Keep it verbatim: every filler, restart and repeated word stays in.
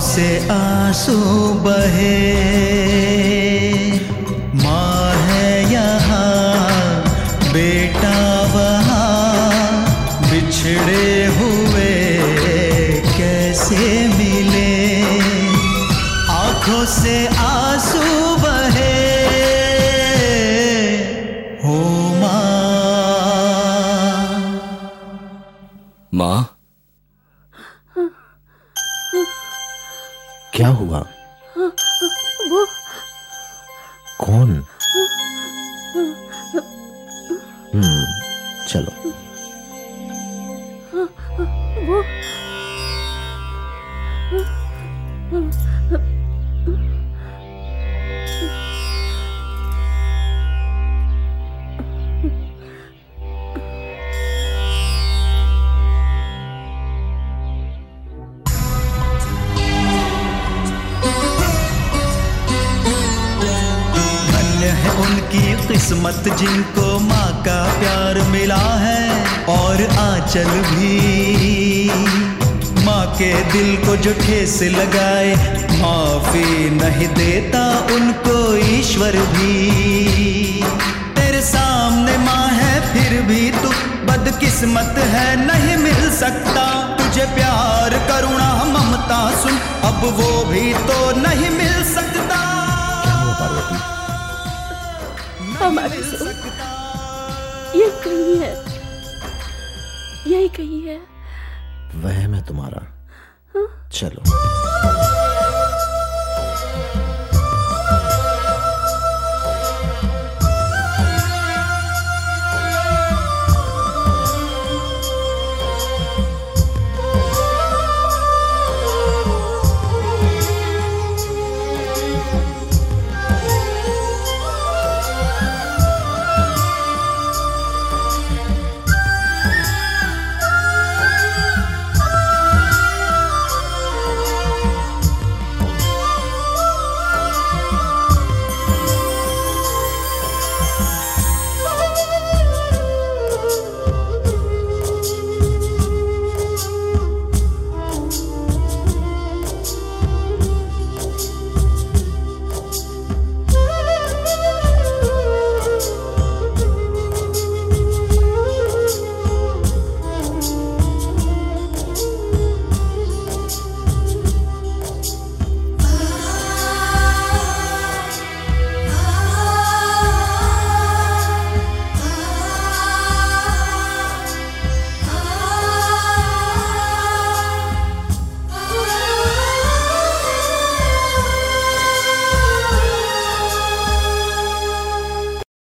से आंसू बहे, माँ है यहाँ बेटा वहाँ, बिछड़े हुए कैसे मिले, आंखों से आंसू बहे हो माँ। माँ, क्या हुआ? वो कौन? हम्म, चलो। वो उनकी किस्मत जिनको माँ का प्यार मिला है, और आंचल भी माँ के दिल को जो ठेस लगाए, माफी नहीं देता उनको ईश्वर भी। तेरे सामने माँ है फिर भी तू बदकिस्मत है, नहीं मिल सकता तुझे प्यार करुणा ममता सुन, अब वो भी तो नहीं मिल सकता। पार्वती, हमारे से ये कहीं है, यही कहीं है। वह मैं तुम्हारा। चलो।